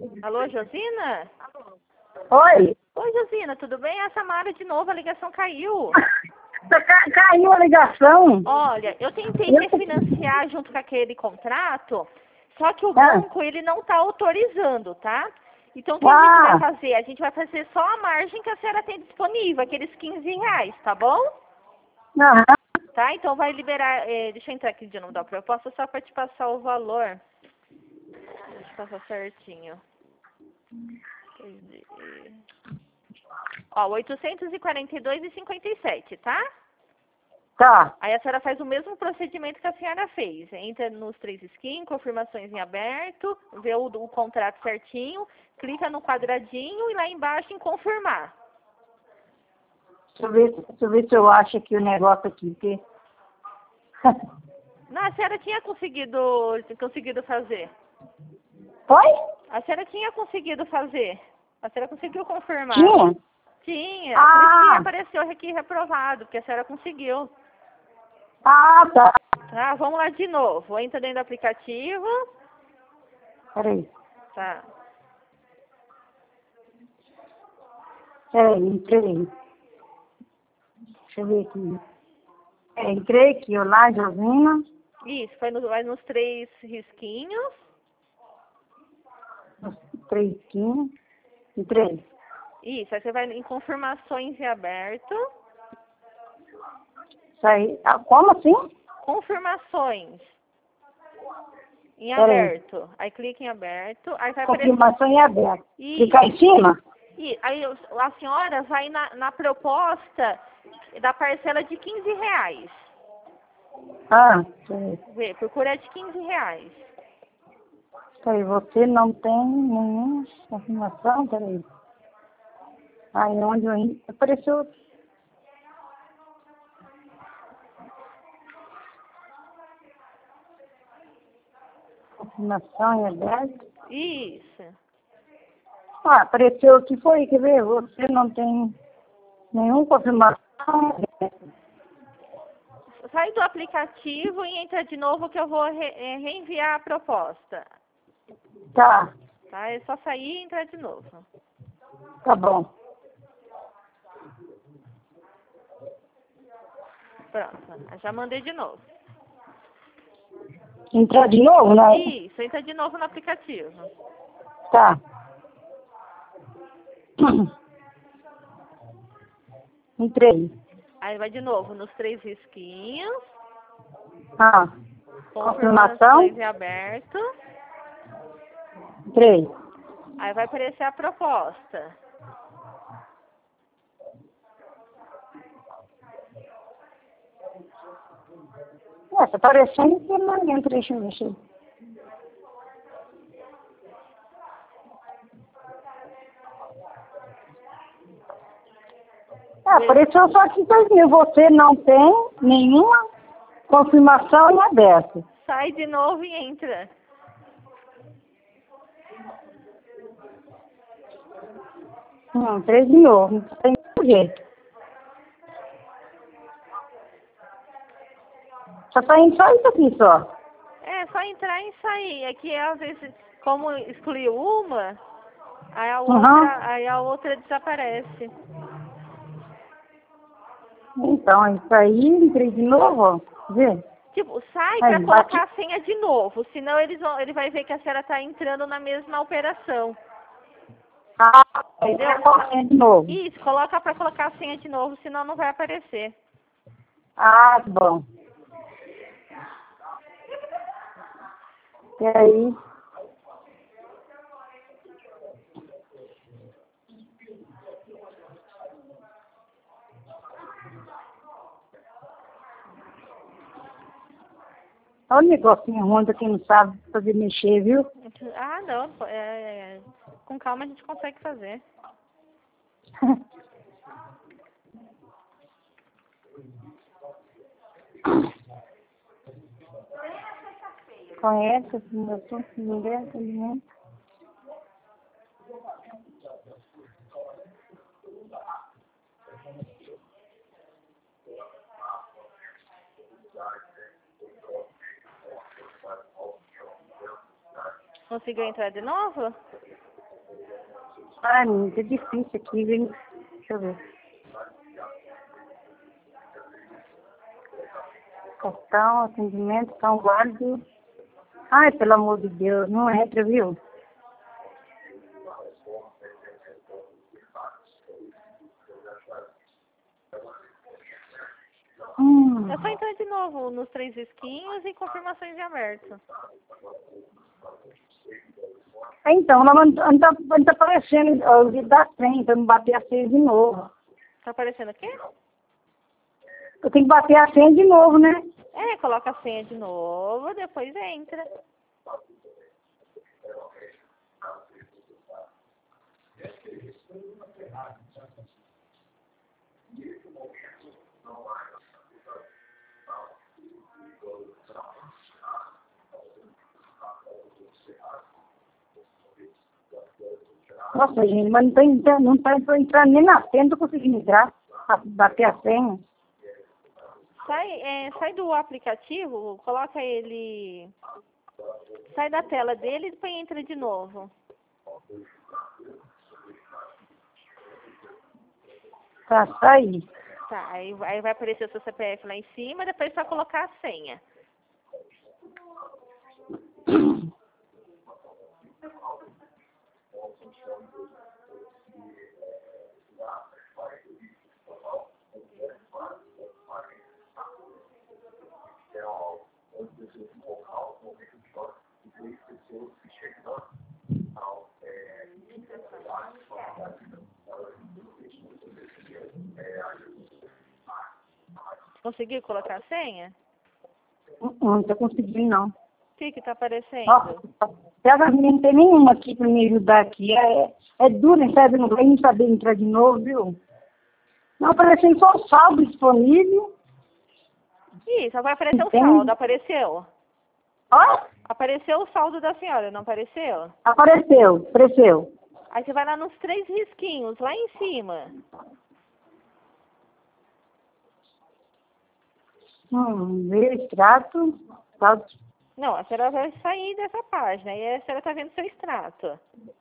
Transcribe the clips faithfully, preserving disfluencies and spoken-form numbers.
Alô, Josina? Oi? Oi, Josina, tudo bem? É a Samara de novo, a ligação caiu. Ca- Caiu a ligação. Olha, eu tentei Eu- refinanciar junto com aquele contrato, só que o Ah. banco, ele não está autorizando, tá? Então, o que a gente Ah, vai fazer? A gente vai fazer só a margem que a senhora tem disponível, aqueles quinze reais, tá bom? aham. Tá? Então, vai liberar... eh, deixa eu entrar aqui de novo da proposta, só para te passar o valor. Deixa eu passar certinho. Entendi. Ó, oitocentos e quarenta e dois reais e cinquenta e sete, tá? Tá. Aí a senhora faz o mesmo procedimento que a senhora fez. Entra nos três skins, confirmações em aberto, vê o, o contrato certinho, clica no quadradinho e lá embaixo em confirmar. Deixa eu ver, deixa eu ver se eu acho aqui o negócio aqui. Que... Não, a senhora tinha conseguido, conseguido fazer. Foi? A senhora tinha conseguido fazer. A senhora conseguiu confirmar. Tinha? Tinha. Ah. Por isso que apareceu aqui reprovado, porque a senhora conseguiu. Ah, tá. Tá, vamos lá de novo. Entra dentro do aplicativo. Peraí. Tá. Peraí, entrei. Deixa eu ver aqui. É, entrei aqui, olá, Josina. Isso, foi no, vai nos três risquinhos. Três quinze. Entrei. Isso, aí você vai em confirmações em aberto. Isso aí. Ah, como assim? Confirmações em Peraí. aberto. Aí clica em aberto. Aí vai aparecer. Confirmação em aberto. Isso. Clicar em cima? E aí a senhora vai na, na proposta da parcela de quinze reais. Ah, peraí. Vê, procura de quinze reais. Peraí, você não tem nenhuma confirmação? Peraí. Aí onde eu en- apareceu. Confirmação em aberto. Isso. Ah, apareceu aqui, foi, quer ver? Você não tem nenhuma confirmação. Sai do aplicativo e entra de novo que eu vou re- eh, reenviar a proposta. Tá, Tá? É só sair e entrar de novo. tá bom. Pronto. Já mandei de novo. Entrar de novo, né? Isso, entra de novo no aplicativo. Tá. Entrei. Aí vai de novo nos três risquinhos. Ah, Confirmações confirmação. em aberto. Entrei. Aí vai aparecer a proposta. Ué, tá aparecendo que não entra, deixa eu mexer. Ah, apareceu só que dois mil. Você não tem nenhuma confirmação em aberto. Sai de novo e entra. Não, três de novo. Não tem jeito. Tá saindo só isso aqui só. É, só entrar e sair. Aqui, às vezes, como excluiu uma, aí a outra, Uhum. aí a outra desaparece. Então, isso aí, entrei de novo, ó. Vê? Tipo, sai Aí, para bate. colocar a senha de novo, senão eles vão, ele vai ver que a senhora está entrando na mesma operação. Ah, aí Entendeu? vai correndo de novo. Isso, coloca para colocar a senha de novo, senão não vai aparecer. Ah, que bom. E aí? Olha o negocinho ruim pra quem não sabe fazer mexer, viu? Ah, não, é, com calma a gente consegue fazer. Conhece esse meu assunto, mulher, alimento? Conseguiu entrar de novo? Ai, muito difícil aqui, viu? Deixa eu ver. Cartão, atendimento, tão válido. Ai, pelo amor de Deus, não entra, viu? Hum. É só entrar de novo nos três risquinhos e confirmações de aberto. Então, não, não, não, tá, não tá aparecendo o vídeo da senha, pra não bater a senha de novo. Tá aparecendo o quê? Eu tenho que bater a senha de novo, né? É, coloca a senha de novo, depois entra. Nossa, gente, mas não tá entrando, não tá entrando nem na senha, não tô conseguindo entrar, pra bater a senha. Sai, é, sai do aplicativo, coloca ele... Sai da tela dele e depois entra de novo. Tá, saí. Tá, aí, aí vai aparecer o seu C P F lá em cima, depois só colocar a senha. Conseguiu colocar a senha? Não, não tô conseguindo, não. O que que tá aparecendo? Nossa, pega, não tem nenhuma aqui pra me ajudar aqui. É, é duro, né? Sabe? Não vai nem saber entrar de novo, viu? Não aparecendo só o saldo disponível. Ih, só vai aparecer o Tem. saldo, apareceu. Ó, Apareceu o saldo da senhora, não apareceu? apareceu, apareceu. Aí você vai lá nos três risquinhos, lá em cima. Hum, ver extrato, saldo. Não, a senhora vai sair dessa página e a senhora tá vendo seu extrato.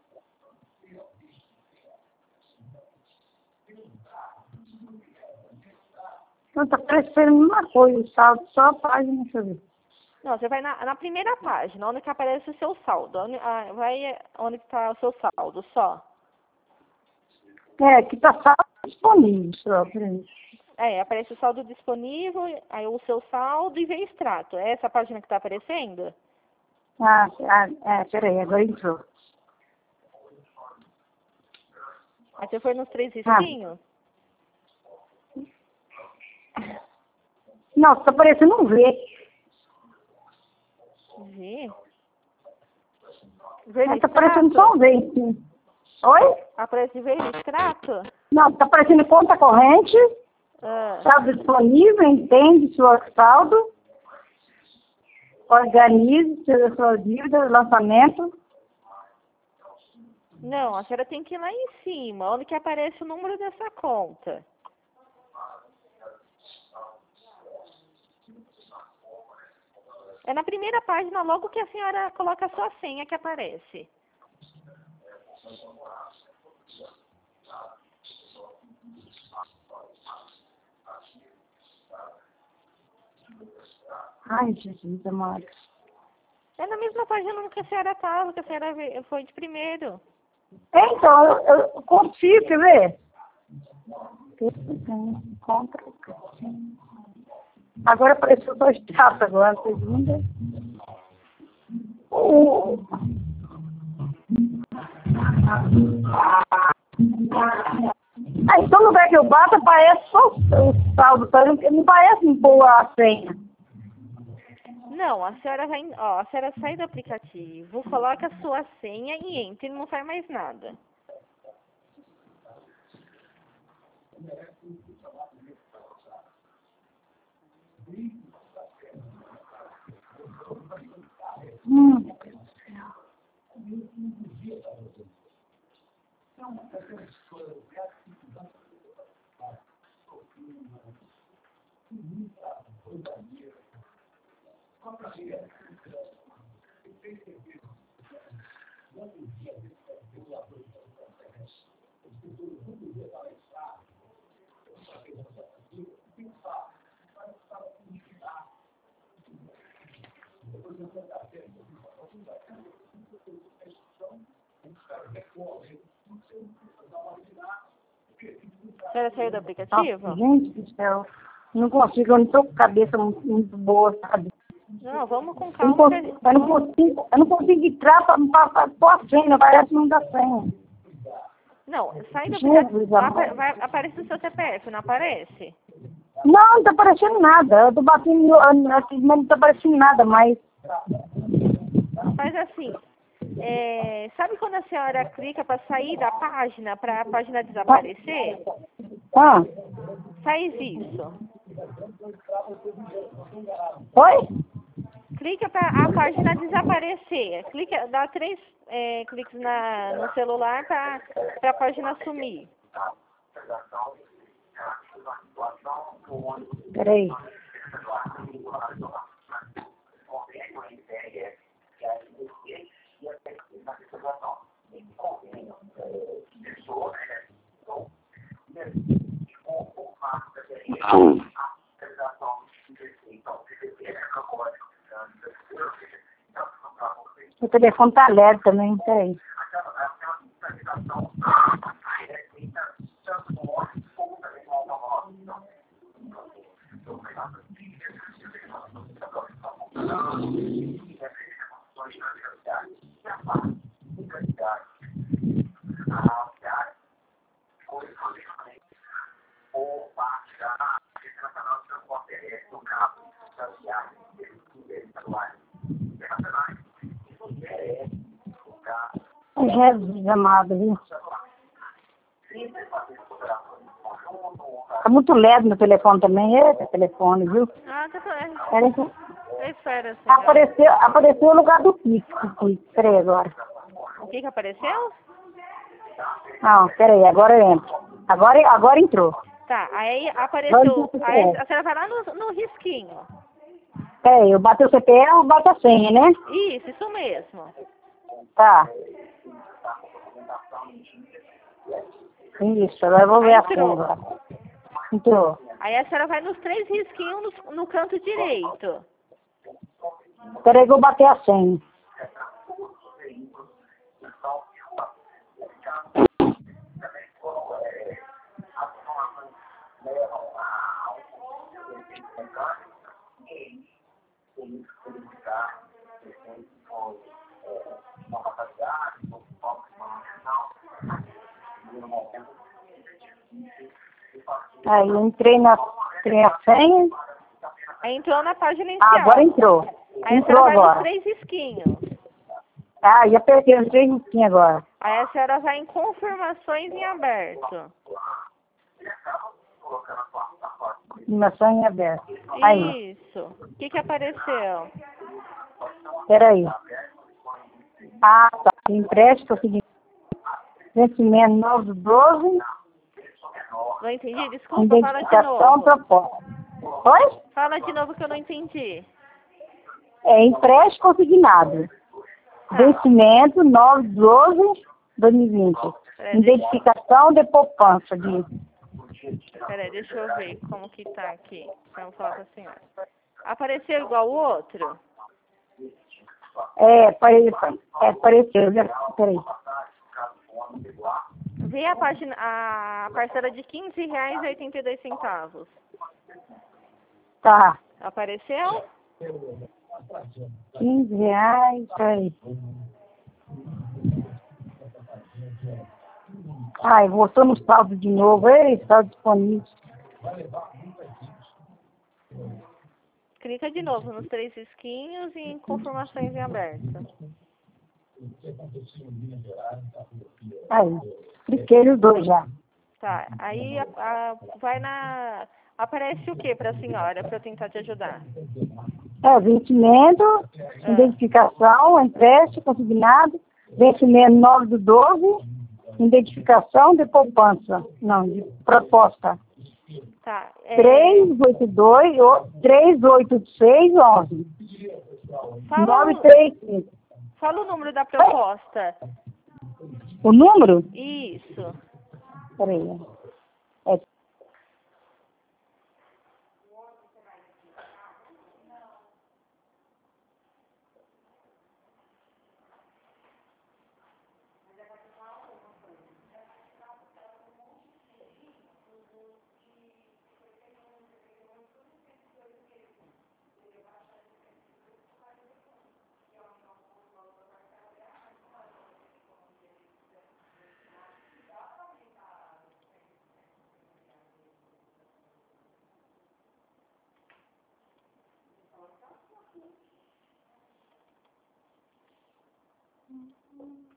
Não, tá aparecendo uma coisa, o saldo, só a página, deixa eu ver. Não, você vai na, na primeira página, onde que aparece o seu saldo. Onde, ah, vai onde que tá o seu saldo, só. É, aqui tá saldo disponível, só, peraí. É, aparece o saldo disponível, aí o seu saldo e vem extrato. É essa página que tá aparecendo? Ah, ah, é, peraí, agora entrou. Aí você foi nos três risquinhos? Ah. Não, tá aparecendo um V. V? V Não, tá aparecendo só um V em cima. Oi? Aparece V no extrato? Não, tá aparecendo conta corrente, Ah. saldo disponível, entende sua saldo, organize sua, sua dívida, lançamento. Não, a senhora tem que ir lá em cima, onde que aparece o número dessa conta. É na primeira página, logo que a senhora coloca a sua senha que aparece. Ai, Jesus amado. É na mesma página que a senhora estava, que a senhora ve- foi de primeiro. Então, eu, eu consigo, quer ver? Contra. Agora apareceu dois traços agora, segunda. Oh. Aí, todo lugar que eu bato, aparece só o saldo, tá? Não não parece um boa a senha. Não, a senhora vai, ó, a senhora sai do aplicativo, coloca a sua senha e entra, e não faz mais nada. Hum. A senhora saiu do aplicativo? Nossa, gente do céu. Não consigo, eu não tô com a cabeça muito, muito boa, sabe? Não, vamos com Eu não calma. consigo, eu não consigo, eu não consigo entrar pra, pra, pra pôr a senha, parece que não dá senha. Não, sai do Jesus, aplicativo. Vai, amor. vai aparecer o seu C P F, não aparece? Não, não tá aparecendo nada. Eu tô batendo aqui, mas não tá aparecendo nada mais. Faz assim. É, sabe quando a senhora clica para sair da página, para a página desaparecer? Ah, Faz isso. oi? Clica para a página desaparecer. Clica, dá três é, cliques na, no celular para a página sumir. Peraí. O telefone tá alerta também, peraí. Jesus amado, viu? Tá muito leve no telefone também, eita telefone, viu? Ah, tá bem. Peraí, que- Espera, senhora. apareceu, apareceu o lugar do Pix, aqui. Peraí agora. O que que apareceu? Não, peraí, agora eu entro. Agora, agora entrou. Tá, aí apareceu. Vamos Aí ver. a senhora vai lá no, no risquinho. Peraí, eu bato o C P F, eu bato a senha, né? Isso, isso mesmo. Tá. Isso, agora eu vou ver a senha Entrou. agora. Entrou. Aí a senhora vai nos três risquinhos no, no canto direito. Peraí que eu vou bater a senha. Aí eu entrei na, entrei a senha. Aí entrou na página Ah, inicial. agora entrou. Aí a Entrou senhora vai nos agora. três risquinhos. Ah, já apertei os três risquinhos agora. Aí a senhora vai em confirmações em aberto. Confirmação em aberto. Aí, Isso. O que que apareceu? peraí. Ah, tá. Empréstimo, seguinte. Vencimento nove do doze. Não entendi? Desculpa, fala de Identificação, novo. proposta. Oi? Fala de novo que eu não entendi. É empréstimo consignado. Tá. Vencimento nove do doze de dois mil e vinte. Peraí, Identificação de poupança. De... Peraí, deixa eu ver como que tá aqui. Vamos falar com a senhora. Apareceu igual o outro? É, apareceu. É, apareceu. Já... Peraí. Vê a página, a parcela de quinze reais e oitenta e dois centavos. Tá. Apareceu? quinze reais. Peraí. Ai, voltou no saldo de novo. Ei, saldo disponível. Clica de novo nos três risquinhos e em confirmações em aberto. Aí. Cliquei nos dois já. Tá, aí a, a- vai na... Aparece o que para a senhora, para eu tentar te ajudar? É, vencimento, Ah. identificação, empréstimo consignado, vencimento nove do doze, identificação de poupança, não, de proposta. Tá, é, três oito dois, ou três oito seis onze. fala, nove o, três cinco. fala o número da proposta. O número? Isso. Peraí. É Uhum.